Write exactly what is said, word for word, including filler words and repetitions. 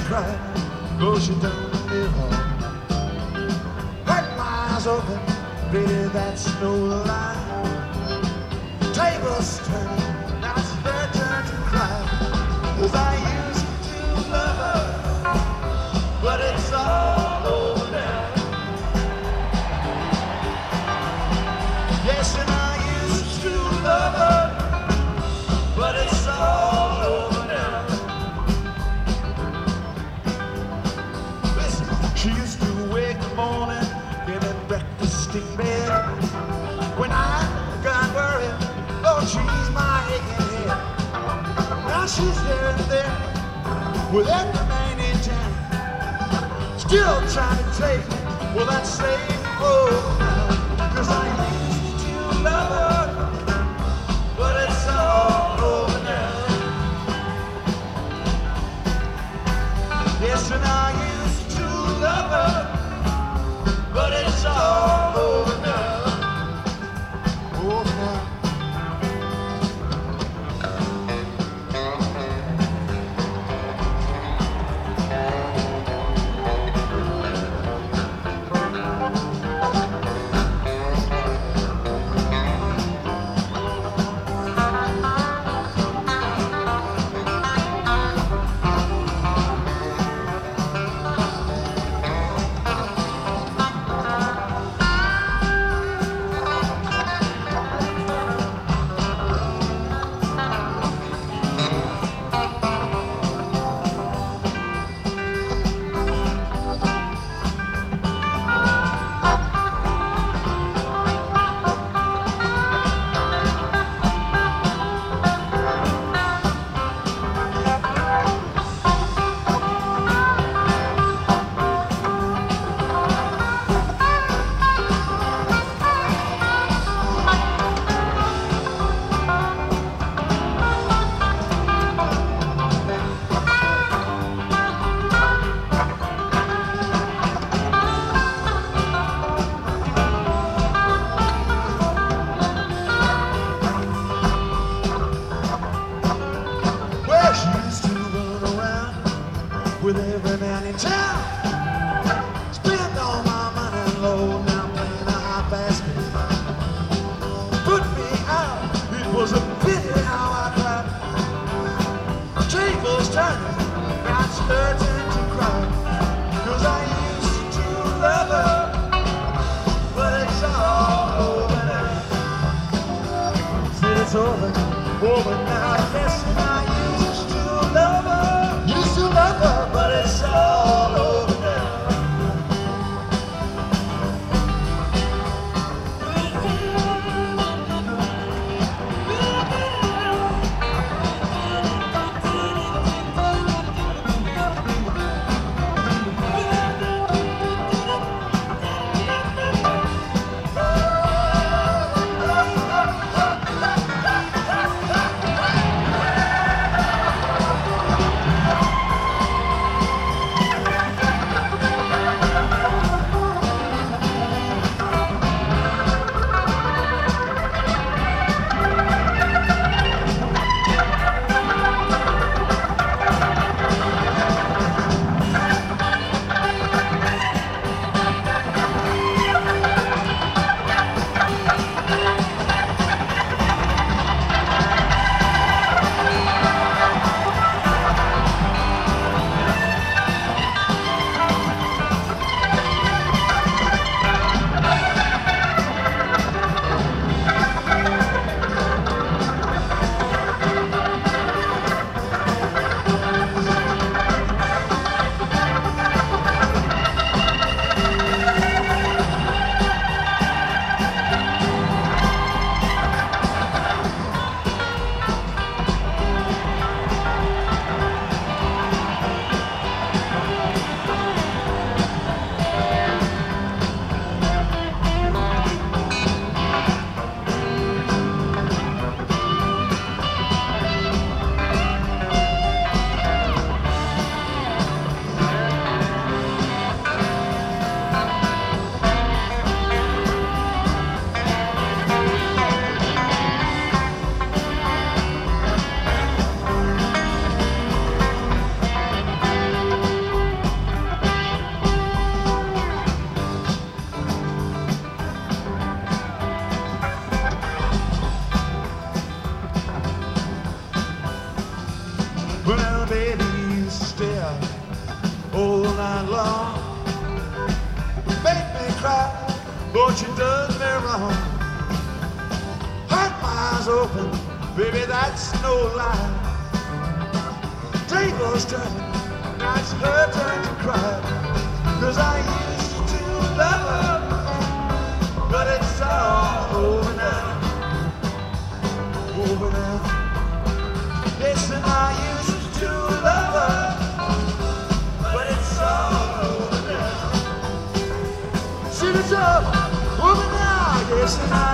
cry, oh, she done me wrong. Hurt my eyes open, baby, that's no lie. Tables turning, now it's her turn to cry. 'Cause I used to love her, but it's all over now. Yes, and I used to love her, but it's all over now. Listen, she used to wake the morning, give me breakfast in bed. When I got worried, oh, she's my aching head. Now she's there and there, with every man in town, still trying to take, well, that same old town. 'Cause I used to love her, but it's all over now. Yes, and I used to love her, but it's all over now. Over now. With every man in town, spend all my money low, now playing a high basket. Put me out, it was a pity how I cried. Tables turning, got starting to cry. 'Cause I used to love her, but it's all over now. Said it's over, over now. Yes, and I used to love her. Used to love her, but it's all over now. all night long. Make me cry, but she does me wrong. Had my eyes open, baby, that's no lie. Tables turning, now it's her turn to cry. Cause I used to love her, but it's all over now. Over now. Listen, I used to love her, but it's all over now. See the job, over now. Yes, and I